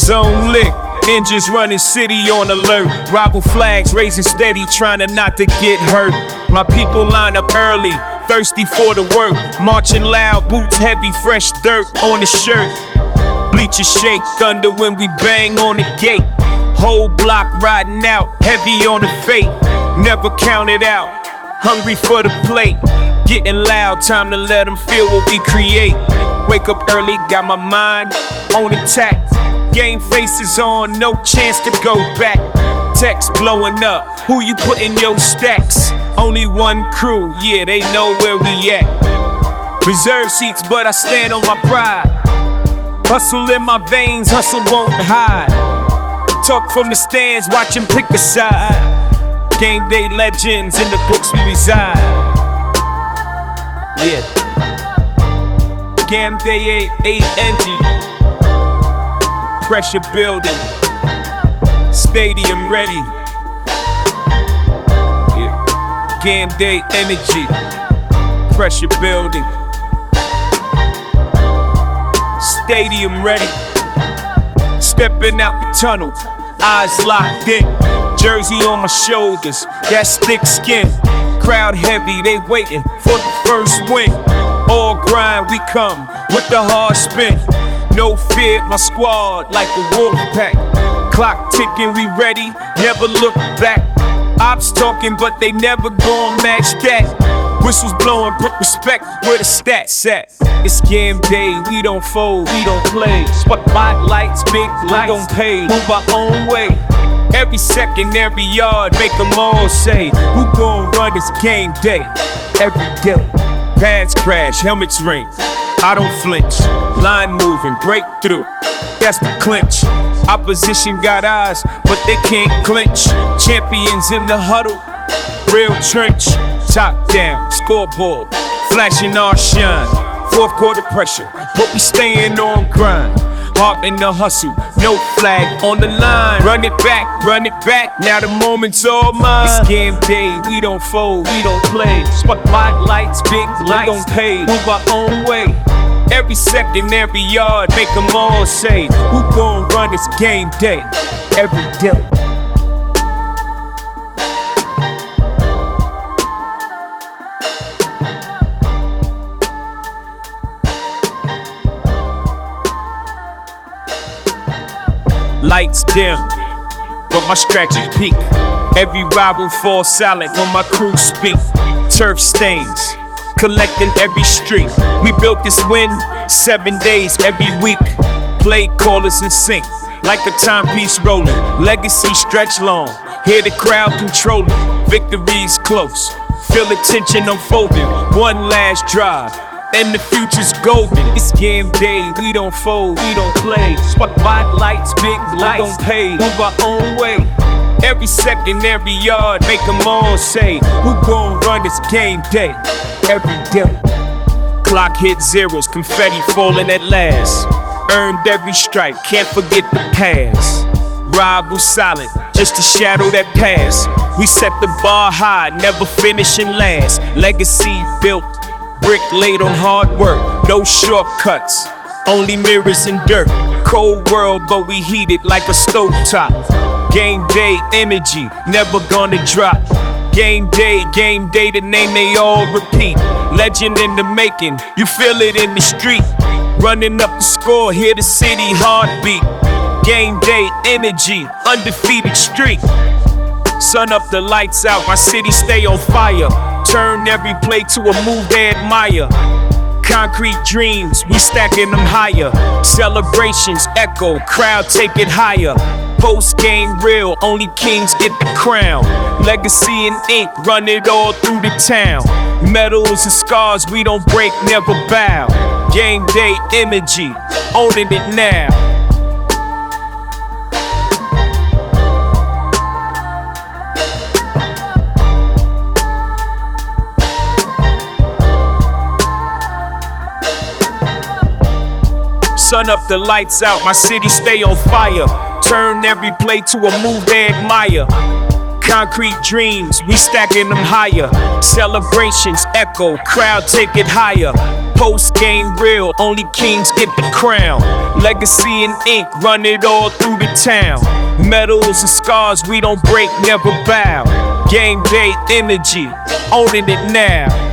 zone lit. Engines running, city on alert. Rival flags raising steady, trying to not to get hurt. My people line up early, thirsty for the work. Marching loud, boots heavy, fresh dirt on the shirt. Bleachers shake, thunder when we bang on the gate. Whole block riding out, heavy on the fate. Never count it out, hungry for the plate. Getting loud, time to let them feel what we create. Wake up early, got my mind on attack. Game faces on, no chance to go back. Text blowing up, who you put in your stacks? Only one crew, yeah, they know where we at. Reserve seats, but I stand on my pride. Hustle in my veins, hustle won't hide. Talk from the stands, watch them pick a side. Game day legends, in the books we reside. Yeah. Game day A-N-G. Pressure building, stadium ready. Yeah. Game day energy, pressure building, stadium ready. Stepping out the tunnel, eyes locked in. Jersey on my shoulders, that's thick skin. Crowd heavy, they waiting for the first win. All grind, we come with the hard spin. No fear, my squad like a wolf pack. Clock ticking, we ready, never look back. Ops talking, but they never gon' match that. Whistles blowing, put respect where the stats at. It's game day, we don't fold, we don't play. Spotlights, big lights, we don't pay. Move our own way. Every second, every yard, make them all say, who gon' run this game day? Every day. Pads crash, helmets ring. I don't flinch, line moving, breakthrough, that's the clinch. Opposition got eyes, but they can't clinch. Champions in the huddle, real trench. Top down, scoreboard, flashing our shine. Fourth quarter pressure, but we staying on grind. Heart in the hustle, no flag on the line. Run it back, now the moment's all mine. It's game day, we don't fold, we don't play. Spotlights, big lights, we don't pay. Move our own way. Every second, every yard, make them all say, who gon' run this game day? Every day. Lights dim, but my scratches peak. Every rival falls silent when my crew speak. Turf stains, collecting every street. We built this win 7 days every week. Play callers in sync, like a timepiece rolling. Legacy stretch long, hear the crowd controlling. Victory's close, feel the tension unfolding. One last drive, and the future's golden. It's game day, we don't fold, we don't play. Spotlights, big lights, we don't pay. Move our own way. Every second, every yard, make them all say, who gon' run this game day? Every day. Clock hit zeros, confetti falling at last. Earned every stripe, can't forget the past. Rival silent, just a shadow that passed. We set the bar high, never finishing last. Legacy built, brick laid on hard work. No shortcuts, only mirrors and dirt. Cold world, but we heat it like a stovetop. Game day energy, never gonna drop. Game day, the name they all repeat. Legend in the making, you feel it in the street. Running up the score, hear the city heartbeat. Game day energy, undefeated streak. Sun up, the lights out, my city stay on fire. Turn every play to a move they admire. Concrete dreams, we stacking them higher. Celebrations echo, crowd take it higher. Post game real, only kings get the crown. Legacy and ink, run it all through the town. Medals and scars, we don't break, never bow. Game day energy, owning it now. Sun up, the lights out, my city stay on fire. Turn every play to a move they admire. Concrete dreams, we stacking them higher. Celebrations echo, crowd take it higher. Post game real, only kings get the crown. Legacy and ink, run it all through the town. Medals and scars, we don't break, never bow. Game day energy, owning it now.